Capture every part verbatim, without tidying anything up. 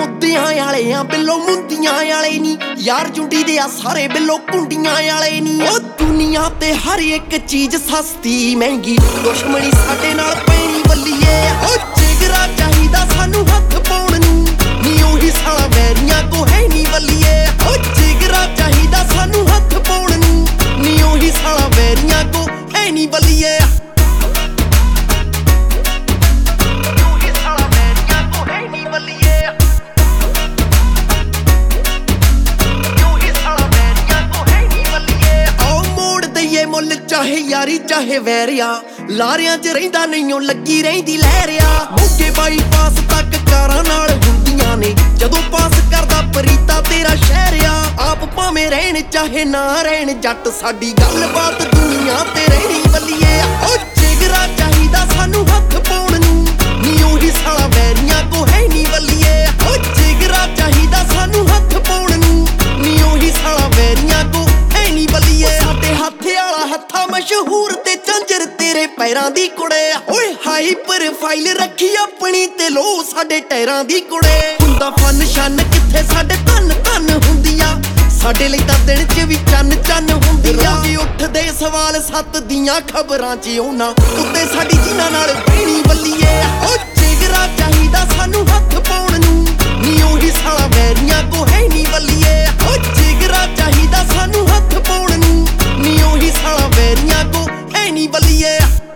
ਮੁੱਦਿਆਂ ਵਾਲੇ ਆ ਬਿੱਲੋ ਮੁੰਦੀਆਂ ਵਾਲੇ ਨੀ ਯਾਰ ਜੁੰਡੀ ਦੇ ਆ ਸਾਰੇ ਬਿੱਲੋ ਕੁੰਡੀਆਂ ਵਾਲੇ ਨੀ ਉਹ ਦੁਨੀਆ ਤੇ ਹਰ ਇੱਕ ਚੀਜ਼ ਸਸਤੀ ਮਹਿੰਗੀ ਦੁਸ਼ਮਣੀ ਸਾਡੇ ਨਾਲ ਪੈਣੀ ਬੱਲੀਏ ਉਹ ਜਿਗਰਾ ਚਾਹੀਦਾ ਸਾਨੂੰ ਹੱਥ ਪਾਉਣ ਨੂੰ ਨੀ ਉਹੀ ਸਾਲਾ ਵੈਰੀਆਂ ਕੋ ਹੈ ਨੀ ਬੱਲੀਏ ਉਹ ਜਿਗਰਾ ਚਾਹੀਦਾ ਸਾਨੂੰ ਹੱਥ ਪਾਉਣ ਨੂੰ ਨੀ ਉਹੀ ਸਾਲਾ ਵੈਰੀਆਂ ਕੋ ਹੈ ਨੀ ਬੱਲੀਏ ਮੁੱਲ ਚਾਹੇ ਯਾਰੀ ਚਾਹੇ ਵੈਰਿਆ ਲਾਰਿਆਂ ਚ ਰਹਿੰਦਾ ਨਹੀਂ ਉਹ ਲੱਗੀ ਰਹਿੰਦੀ ਲਹਿਰਿਆ ਮੋਗੇ ਬਾਈਪਾਸ ਤੱਕ ਕਾਰਾਂ ਨਾਲ ਹੁੰਦੀਆਂ ਨੇ ਜਦੋਂ ਪਾਸ ਕਰਦਾ ਪਰੀਤਾ ਤੇਰਾ ਸ਼ਹਿਰਿਆ ਆਪ ਭਾਵੇਂ ਰਹਿਣ ਚਾਹੇ ਨਾ ਰਹਿਣ ਜੱਟ ਸਾਡੀ ਗੱਲਬਾਤ ਦੁਨੀਆ ਤੇ ਰਹਿਣੀ ਬੱਲੀਏ ਉਹ ਜਿਗਰਾ ਚਾਹੀਦਾ ਸਾਨੂੰ ਹੱਥ ਪਾਉਣ ਨੂੰ ਨੀ ਉਹੀ ਸਾਲਾ ਵੈਰੀਆਂ ਕੋ ਹੈ ਨੀ ਬੱਲੀਏ ਉਹ ਜਿਗਰਾ ਚਾਹੀਦਾ ਸਾਨੂੰ ਹੱਥ ਪਾਉਣ ਨੂੰ ਨੀ ਉਹੀ ਸਾਲਾ ਵੈਰੀਆਂ ਕੋ ਹੈ ਨੀ ਬੱਲੀਏ ਸਾਡੇ ਹੱਥ ਵਾਲਾ ਹੱਥਾਂ ਮਸ਼ਹੂਰ ਤੇ ਝਾਂਜਰ ਤੇਰੇ ਪੈਰਾਂ ਦੀ ਕੁੜੇ ਓਏ ਹਾਈ ਪ੍ਰੋਫਾਈਲ ਰੱਖੀ ਆਪਣੀ ਤੇ ਲੋ ਸਾਡੇ ਟੈਰਾਂ ਦੀ ਕੁੜੇ ਹੁੰਦਾ ਫਨ ਸ਼ਨ ਕਿੱਥੇ ਸਾਡੇ ਧੰਨ ਧੰਨ ਹੁੰਦੀਆਂ ਸਾਡੇ ਲਈ ਤਾਂ ਦਿਨ ਚ ਵੀ ਚੰਨ ਚੰਨ ਹੁੰਦੀਆਂ ਰੋਜ਼ ਉੱਠਦੇ ਸਵਾਲ ਸੱਤ ਦੀਆਂ ਖਬਰਾਂ ਚ ਉਹਨਾਂ ਉੱਤੇ ਸਾਡੀ ਜਿਨ੍ਹਾਂ ਨਾਲ ਬਹਿਣੀ ਬੱਲੀਏ ਓ ਜਿਗਰਾ ਚਾਹੀਦਾ ਸਾਨੂੰ ਹੱਥ ਪਾਉਣ ਨੂੰ ਨੀ ਉਹੀ ਸਾਲਾ ਵੈਰੀਆਂ ਕੋ ਹੈ ਨੀ ਬੱਲੀਏ ਓ ਜਿਗਰਾ ਚਾਹੀਦਾ ਸਾਨੂੰ ਹੱਥ ਪਾਉਣ ਨੂੰ ਨੀ ਉਹੀ ਸਾਲਾ ਵੈਰੀਆਂ ਕੋ ਹੈ ਨੀ ਬੱਲੀਏ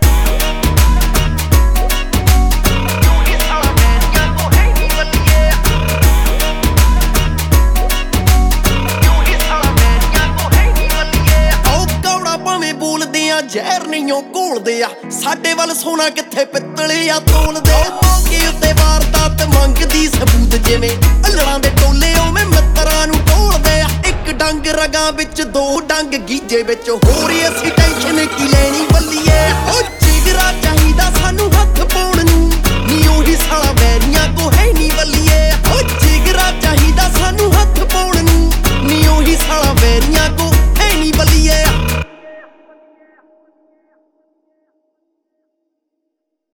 ਜ਼ਹਿਰ ਨਹੀਂ ਉਹ ਘੋਲਦੇ ਆ ਸਾਡੇ ਵੱਲ ਸੋਨਾ ਕਿੱਥੇ ਪਿੱਤਲੇ ਆ ਤੋਲਦੇ ਮੌਕੇ ਉੱਤੇ ਵਾਰਦਾਤ ਮੰਗਦੀ ਸਬੂਤ ਜਿਵੇਂ ਅਲੜਾਂ ਦੇ ਟੋਲੇ ਉਵੇਂ ਮਿੱਤਰਾਂ ਨੂੰ ਢੋਲਦੇ ਆ ਇੱਕ ਡੰਗ ਰਗਾਂ ਵਿੱਚ ਦੋ ਡੰਗ ਗੀਜੇ ਵਿੱਚ ਹੋਰ ਅਸੀਂ ਟੈਨਸ਼ਨ ਕੀ ਲੈਣੀ ਬੱਲੀਏ ਉਹ ਜਿਗਰਾ ਚਾਹੀਦਾ ਸਾਨੂੰ ਹੱਥ ਪਾਉਣ ਨੂੰ ਨੀ ਉਹੀ ਸਾਲਾ